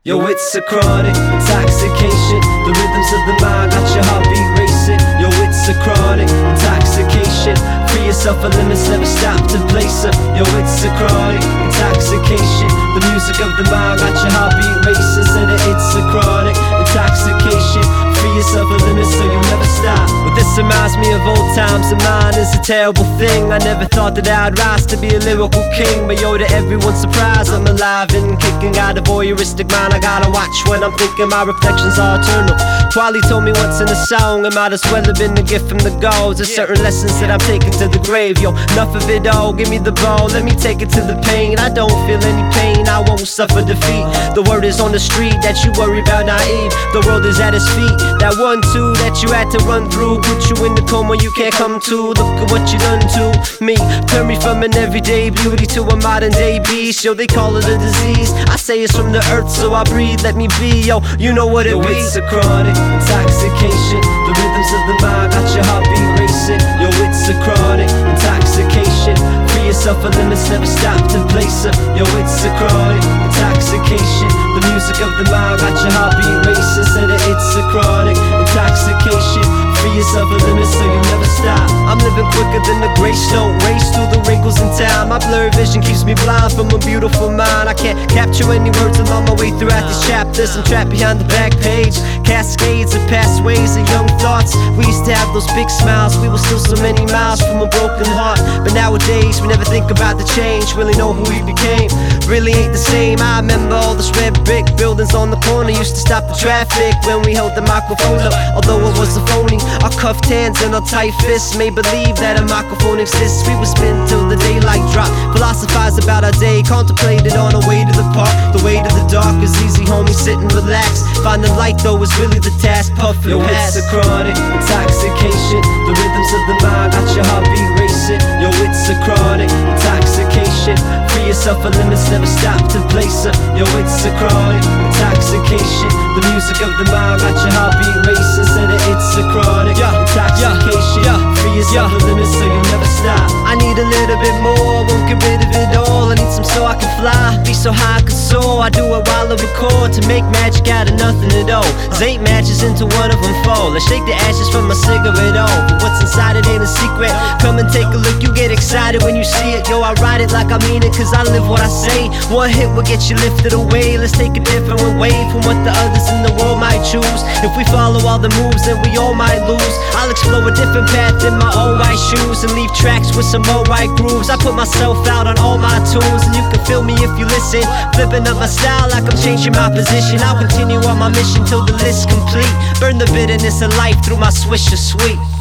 Yo, it's a chronic intoxication. The rhythms of the mind got your heartbeat racing. Yo, it's a chronic intoxication. Free yourself of limits, never stop to place her. Yo, it's a chronic intoxication. The music of the mind got your heartbeat racing. Said that it's a chronic intoxication. Free yourself of limits so you never stop. Well, this reminds me of old times, and mine is a terrible thing. I never thought that I'd rise to be a lyrical king, but yo, to everyone's surprise, I'm alive and kicking. Got a voyeuristic mind, I gotta watch when I'm thinking. My reflections are eternal. Quali told me once in a song, it might as well have been a gift from the gods. There's certain lessons that I'm taking to the grave. Yo, enough of it all, give me the ball, let me take it to the pain. I don't feel any pain, I won't suffer defeat. The word is on the street that you worry about naive. The world is at his feet. That 1-2 that you had to run through put you in the coma you can't come to. Look at what you done to me. Turn me from an everyday beauty to a modern day beast. Yo, they call it a disease, I say it's from the earth, so I breathe, let me be. Yo, you know what it be. It's a chronic intoxication. The rhythms of the mind got your heartbeat racing. Yo, it's a chronic intoxication. Free yourself of limits, never stop to place her. Yo, it's a chronic intoxication. The music of the mind got your heartbeat racing. Said that it's a chronic intoxication. Free yourself of limits so you never stop. I'm living quicker than the gray snow, race through the wrinkles in time. My blurred vision keeps me blind from a beautiful mind. I can't capture any words along my way throughout these chapters. I'm trapped behind the back page, cascades of past ways and young thoughts. We used to have those big smiles, we were still so many miles from a broken heart. But nowadays we never think about the change, really know who we became. Really ain't the same. I remember all those red brick buildings on the corner used to stop the traffic when we held the microphone up, although it was a phony. Our cuffed hands and our tight fists made believe that a microphone exists. We would spin till the daylight dropped, philosophize about our day, contemplated on our way to the park. The way to the dark is easy, homie, sit and relax. Finding light though is really the task, puff and pass. Yo, it's a chronic intoxication. The rhythms of the mind got your heartbeat racing. Yo, it's a chronic intoxication. Free yourself of limits, never stop to place her. Yo, it's a chronic intoxication. The music of the mind got your heartbeat racing. Said that it's a chronic intoxication. Free yourself of limits so you never stop. I need a little bit more, won't get rid of it all. I need some so I can fly, be so high I can soar. I do it while I record, to make magic out of nothing at all. There's 8 matches into one of them fall. I shake the ashes from my cigarette off, but what's inside it ain't a secret. Come and take a look, you get excited when you see it. Yo, I write it like I mean it, cause I live what I say. One hit will get you lifted away. Let's take a different way from what the others in the world might choose. If we follow all the moves, then we all might lose. I'll explore a different path in my own right shoes, and leave tracks with some more right grooves. I put myself out on all my tools, and you can feel me if you listen. Flipping up my style like I'm changing my position. I'll continue on my mission till the list's complete. Burn the bitterness of life through my swisher sweet.